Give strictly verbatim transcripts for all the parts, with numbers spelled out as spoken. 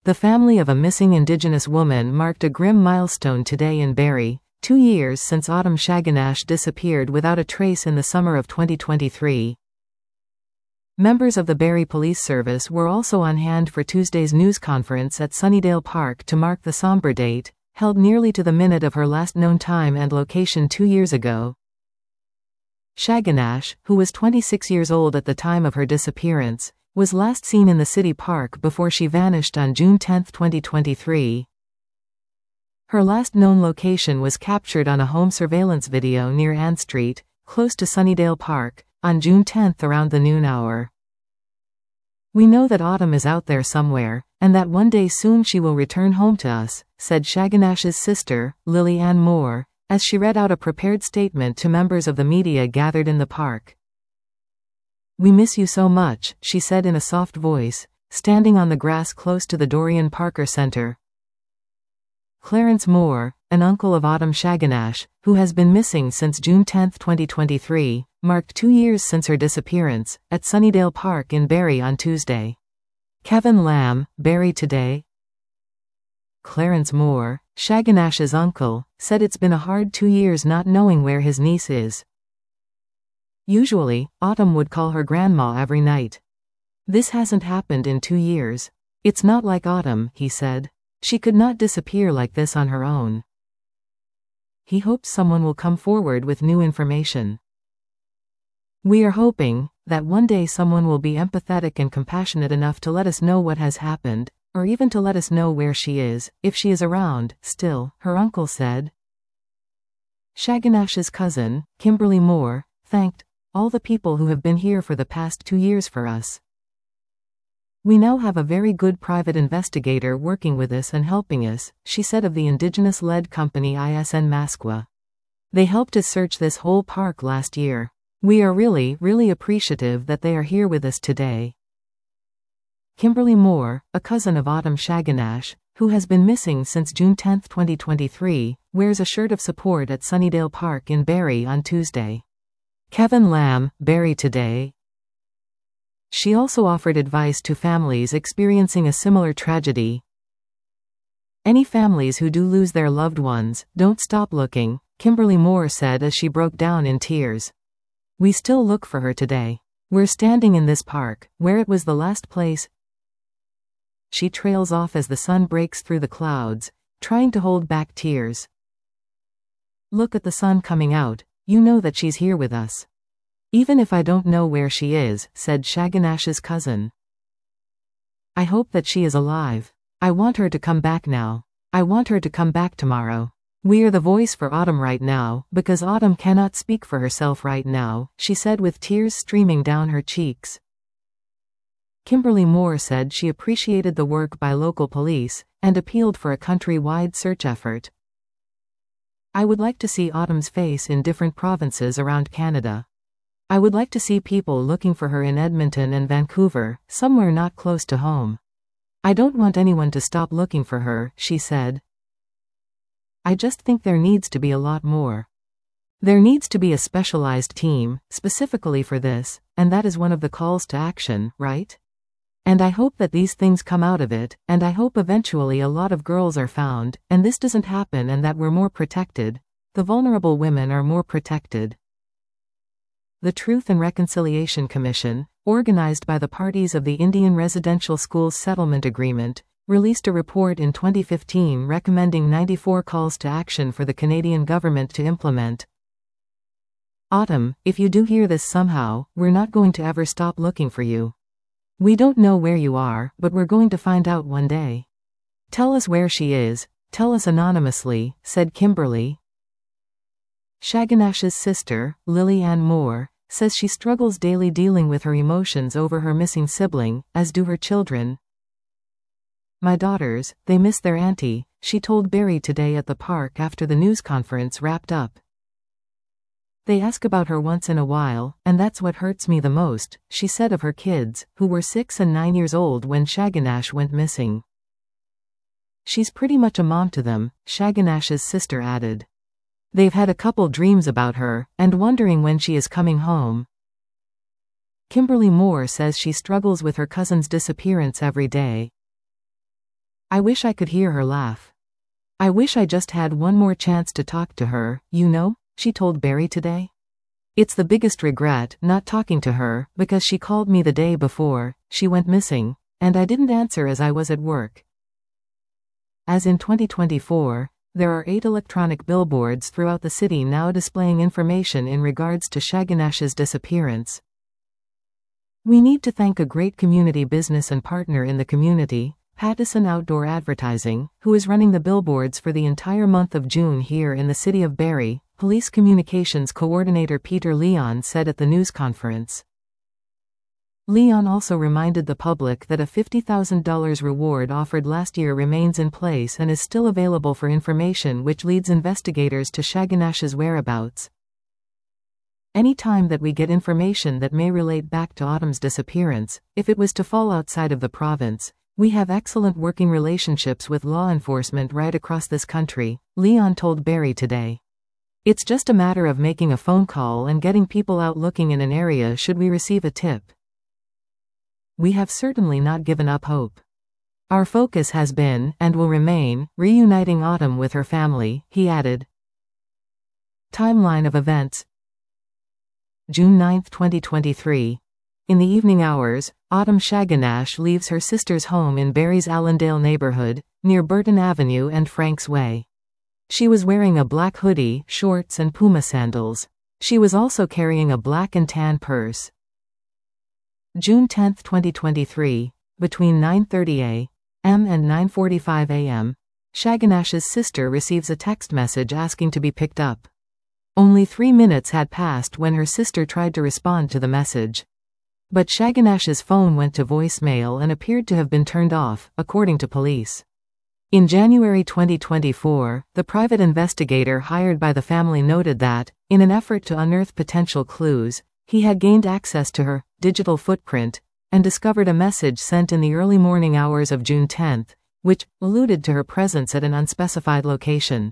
The family of a missing Indigenous woman marked a grim milestone today in Barrie, two years since Autumn Shaganash disappeared without a trace in the summer of twenty twenty-three. Members of the Barrie Police Service were also on hand for Tuesday's news conference at Sunnydale Park to mark the somber date, held nearly to the minute of her last known time and location two years ago. Shaganash, who was twenty-six years old at the time of her disappearance, was last seen in the city park before she vanished on June tenth twenty twenty-three. Her last known location was captured on a home surveillance video near Ann Street, close to Sunnydale Park, on June tenth around the noon hour. "We know that Autumn is out there somewhere, and that one day soon she will return home to us," said Shaganash's sister, Lily Ann Moore, as she read out a prepared statement to members of the media gathered in the park. "We miss you so much," she said in a soft voice, standing on the grass close to the Dorian Parker Center. Clarence Moore, an uncle of Autumn Shaganash, who has been missing since June tenth twenty twenty-three, marked two years since her disappearance, at Sunnydale Park in Barrie on Tuesday. Kevin Lamb, Barrie Today. Clarence Moore, Shaganash's uncle, said it's been a hard two years not knowing where his niece is. Usually, Autumn would call her grandma every night. This hasn't happened in two years. It's not like Autumn, he said. She could not disappear like this on her own. He hopes someone will come forward with new information. "We are hoping that one day someone will be empathetic and compassionate enough to let us know what has happened, or even to let us know where she is, if she is around, still," her uncle said. Shaganash's cousin, Kimberly Moore, thanked all the people who have been here for the past two years for us. "We now have a very good private investigator working with us and helping us," she said of the Indigenous-led company I S N Masqua. "They helped us search this whole park last year. We are really, really appreciative that they are here with us today." Kimberly Moore, a cousin of Autumn Shaganash, who has been missing since June tenth twenty twenty-three, wears a shirt of support at Sunnydale Park in Barrie on Tuesday. Kevin Lamb, Barrie Today. She also offered advice to families experiencing a similar tragedy. "Any families who do lose their loved ones, don't stop looking," Kimberly Moore said as she broke down in tears. "We still look for her today. We're standing in this park, where it was the last place." She trails off as the sun breaks through the clouds, trying to hold back tears. "Look at the sun coming out. You know that she's here with us. Even if I don't know where she is," said Shaganash's cousin. "I hope that she is alive. I want her to come back now. I want her to come back tomorrow. We are the voice for Autumn right now, because Autumn cannot speak for herself right now," she said with tears streaming down her cheeks. Kimberly Moore said she appreciated the work by local police, and appealed for a country-wide search effort. "I would like to see Autumn's face in different provinces around Canada. I would like to see people looking for her in Edmonton and Vancouver, somewhere not close to home. I don't want anyone to stop looking for her," she said. "I just think there needs to be a lot more. There needs to be a specialized team, specifically for this, and that is one of the calls to action, right? And I hope that these things come out of it, and I hope eventually a lot of girls are found, and this doesn't happen and that we're more protected. The vulnerable women are more protected." The Truth and Reconciliation Commission, organized by the parties of the Indian Residential Schools Settlement Agreement, released a report in twenty fifteen recommending ninety-four calls to action for the Canadian government to implement. "Autumn, if you do hear this somehow, we're not going to ever stop looking for you. We don't know where you are, but we're going to find out one day. Tell us where she is, tell us anonymously," said Kimberly. Shaganash's sister, Lily Ann Moore, says she struggles daily dealing with her emotions over her missing sibling, as do her children. "My daughters, they miss their auntie," she told Barrie Today at the park after the news conference wrapped up. "They ask about her once in a while, and that's what hurts me the most," she said of her kids, who were six and nine years old when Shaganash went missing. "She's pretty much a mom to them," Shaganash's sister added. "They've had a couple dreams about her, and wondering when she is coming home." Kimberly Moore says she struggles with her cousin's disappearance every day. I wish I could hear her laugh. I wish I just had one more chance to talk to her, you know, she told Barry today. It's the biggest regret, not talking to her, because she called me the day before she went missing, and I didn't answer as I was at work. As in twenty twenty-four, there are eight electronic billboards throughout the city now displaying information in regards to Shaganash's disappearance. We need to thank a great community business and partner in the community, Pattison Outdoor Advertising, who is running the billboards for the entire month of June here in the city of Barrie, Police Communications Coordinator Peter Leon said at the news conference. Leon also reminded the public that a fifty thousand dollars reward offered last year remains in place and is still available for information which leads investigators to Shaganash's whereabouts. Any time that we get information that may relate back to Autumn's disappearance, if it was to fall outside of the province, we have excellent working relationships with law enforcement right across this country, Leon told Barrie today. It's just a matter of making a phone call and getting people out looking in an area should we receive a tip. We have certainly not given up hope. Our focus has been, and will remain, reuniting Autumn with her family, he added. Timeline of events. June ninth twenty twenty-three. In the evening hours, Autumn Shaganash leaves her sister's home in Barrie's Allendale neighborhood, near Burton Avenue and Franks Way. She was wearing a black hoodie, shorts and Puma sandals. She was also carrying a black and tan purse. June tenth twenty twenty-three, between nine thirty a m and nine forty-five a m, Shaganash's sister receives a text message asking to be picked up. Only three minutes had passed when her sister tried to respond to the message. But Shaganash's phone went to voicemail and appeared to have been turned off, according to police. In January twenty twenty-four, the private investigator hired by the family noted that, in an effort to unearth potential clues, he had gained access to her digital footprint and discovered a message sent in the early morning hours of June tenth, which alluded to her presence at an unspecified location.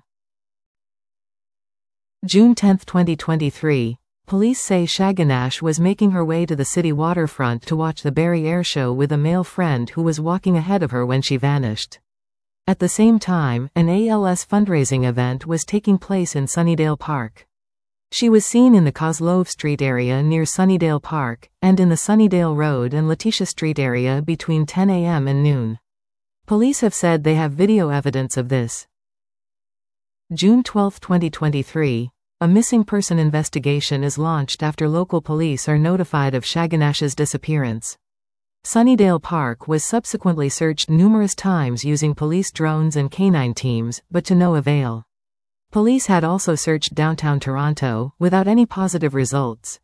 June tenth twenty twenty-three, police say Shaganash was making her way to the city waterfront to watch the Barrie Air Show with a male friend who was walking ahead of her when she vanished. At the same time, an A L S fundraising event was taking place in Sunnydale Park. She was seen in the Kozlov Street area near Sunnydale Park, and in the Sunnydale Road and Letitia Street area between ten a m and noon. Police have said they have video evidence of this. June twelfth twenty twenty-three, a missing person investigation is launched after local police are notified of Shaganash's disappearance. Sunnydale Park was subsequently searched numerous times using police drones and canine teams, but to no avail. Police had also searched downtown Toronto, without any positive results.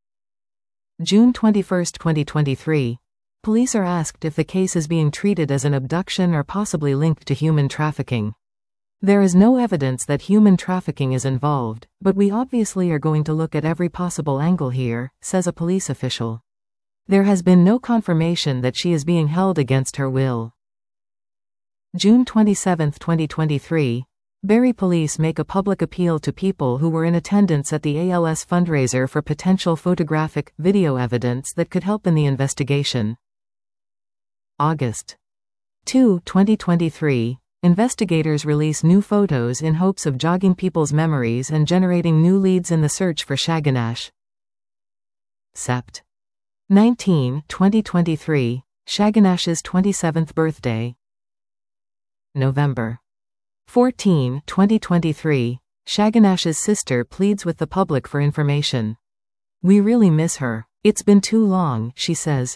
June twenty-first twenty twenty-three. Police are asked if the case is being treated as an abduction or possibly linked to human trafficking. There is no evidence that human trafficking is involved, but we obviously are going to look at every possible angle here, says a police official. There has been no confirmation that she is being held against her will. June twenty-seventh twenty twenty-three. Barrie police make a public appeal to people who were in attendance at the A L S fundraiser for potential photographic, video evidence that could help in the investigation. August second twenty twenty-three. Investigators release new photos in hopes of jogging people's memories and generating new leads in the search for Shaganash. September nineteenth twenty twenty-three. Shaganash's twenty-seventh birthday. November fourteenth twenty twenty-three. Shaganash's sister pleads with the public for information. We really miss her. It's been too long, she says.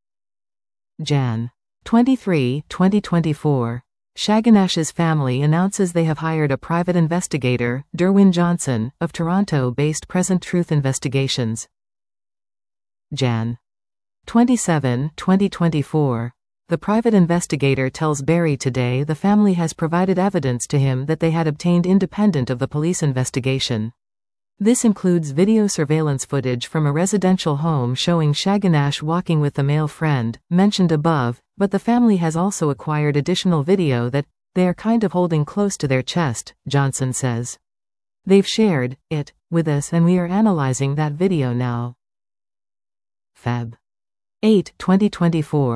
January twenty-third twenty twenty-four. Shaganash's family announces they have hired a private investigator, Derwin Johnson, of Toronto-based Present Truth Investigations. January twenty-seventh twenty twenty-four. The private investigator tells Barrie today the family has provided evidence to him that they had obtained independent of the police investigation. This includes video surveillance footage from a residential home showing Shaganash walking with the male friend, mentioned above, but the family has also acquired additional video that they are kind of holding close to their chest, Johnson says. They've shared it with us and we are analyzing that video now. February eighth twenty twenty-four.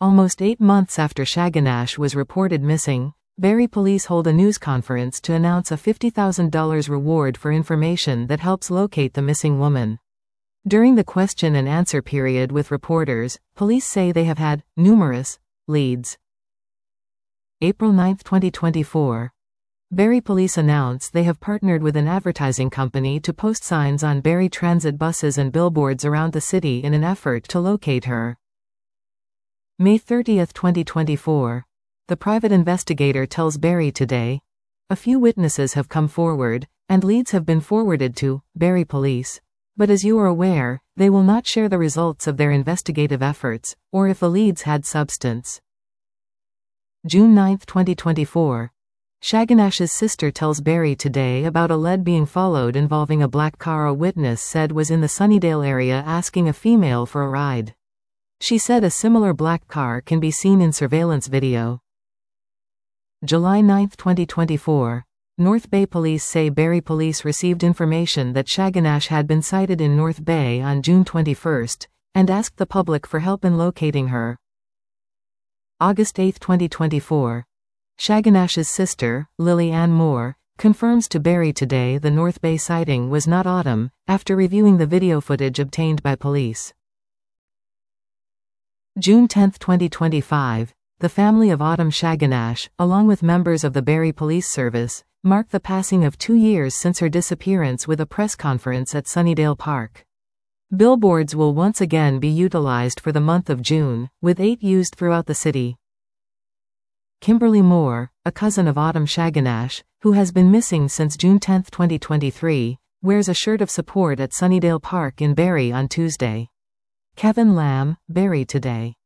Almost eight months after Shaganash was reported missing, Barrie police hold a news conference to announce a fifty thousand dollars reward for information that helps locate the missing woman. During the question and answer period with reporters, police say they have had numerous leads. April ninth twenty twenty-four. Barrie police announce they have partnered with an advertising company to post signs on Barrie transit buses and billboards around the city in an effort to locate her. May thirtieth twenty twenty-four. The private investigator tells Barrie Today, a few witnesses have come forward, and leads have been forwarded to Barrie police. But as you are aware, they will not share the results of their investigative efforts, or if the leads had substance. June ninth twenty twenty-four. Shaganash's sister tells Barrie Today about a lead being followed involving a black car a witness said was in the Sunnydale area asking a female for a ride. She said a similar black car can be seen in surveillance video. July ninth twenty twenty-four. North Bay police say Barrie police received information that Shaganash had been sighted in North Bay on June twenty-first, and asked the public for help in locating her. August eighth twenty twenty-four. Shaganash's sister, Lily Ann Moore, confirms to Barrie Today the North Bay sighting was not Autumn, after reviewing the video footage obtained by police. June tenth twenty twenty-five. The family of Autumn Shaganash, along with members of the Barrie Police Service, mark the passing of two years since her disappearance with a press conference at Sunnydale Park. Billboards will once again be utilized for the month of June, with eight used throughout the city. Kimberly Moore, a cousin of Autumn Shaganash, who has been missing since June tenth twenty twenty-three, wears a shirt of support at Sunnydale Park in Barrie on Tuesday. Kevin Lamb, Barrie Today.